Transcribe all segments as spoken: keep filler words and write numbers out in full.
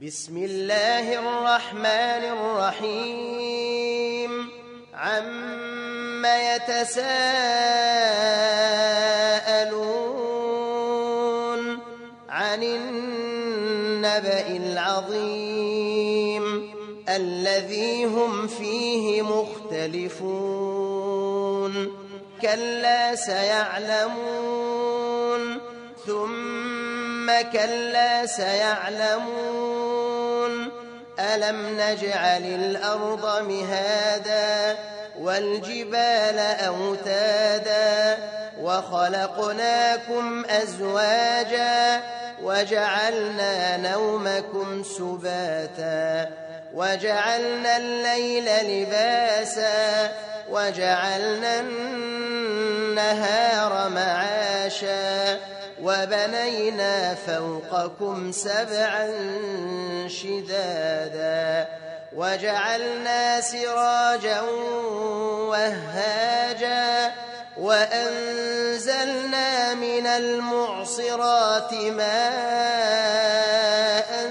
بسم الله الرحمن الرحيم عم يتساءلون عن النبأ العظيم الذي هم فيه مختلفون كلا سيعلمون ثم كلا سيعلمون ألم نجعل الأرض مهادا والجبال أوتادا وخلقناكم أزواجا وجعلنا نومكم سباتا وجعلنا الليل لباسا وجعلنا النهار معاشا وبنينا فوقكم سبعا شدادا وجعلنا سراجا وهاجا وأنزلنا من المعصرات ماء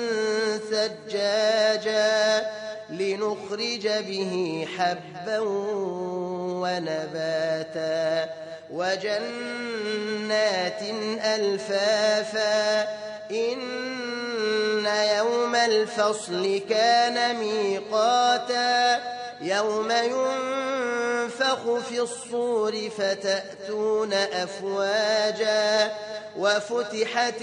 ثجاجا لنخرج به حبا ونباتا وجنات ألفافا إن يوم الفصل كان ميقاتا يوم ينفخ في الصور فتأتون أفواجا وفتحت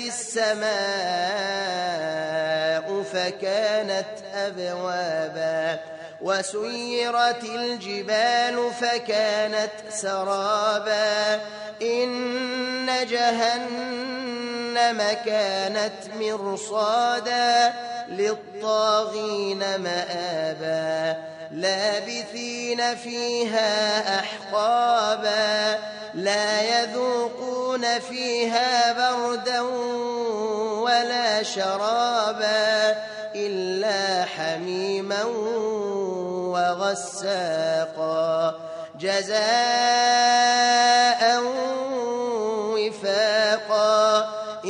السماء فكانت أبوابا وسيرت الجبال فكانت سرابا إن جهنم كانت مرصادا للطاغين مآبا لابثين فيها أحقابا لا يذوقون فيها بردا ولا شرابا إلا حميما وغساقا جزاء وفاقا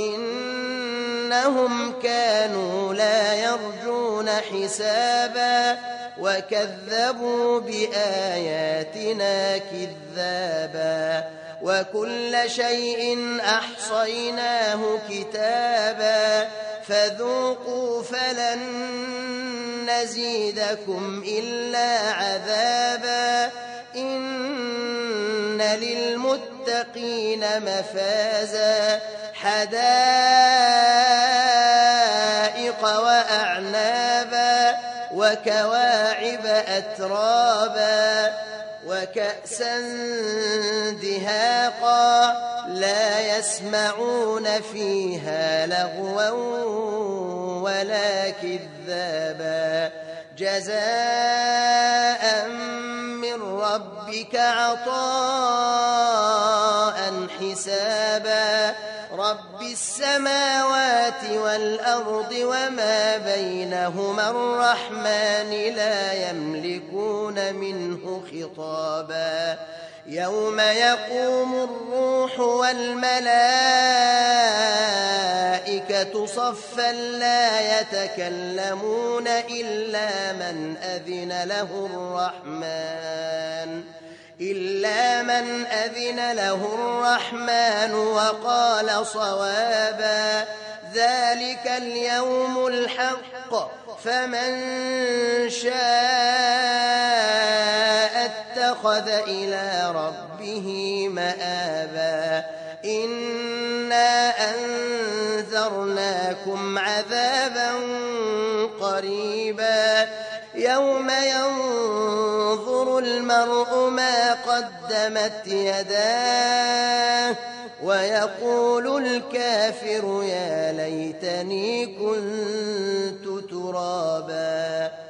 إنهم كانوا لا يرجون حسابا وكذبوا بآياتنا كذابا وكل شيء أحصيناه كتابا فذوقوا فلن نزيدكم إلا عذابا إن للمتقين مفازا حدائق وأعنابا وكواعب أترابا وكأسا دهاقا لا يسمعون فيها لغوا ولا كذابا جزاء من ربك عطاء حسابا رب السماوات والأرض وما بينهما الرحمن لا يملكون منه خطابا يوم يقوم الروح والملائكة صفا لا يتكلمون إلا من أذن له الرحمن إلا من أذن له الرحمن وقال صوابا ذلك اليوم الحق فمن شاء اتخذ إلى ربه مآبا إنا أنذرناكم عذابا قريبا يوم ينظر المرء ما قدمت يداه ويقول الكافر يا ليتني كنت ترابا.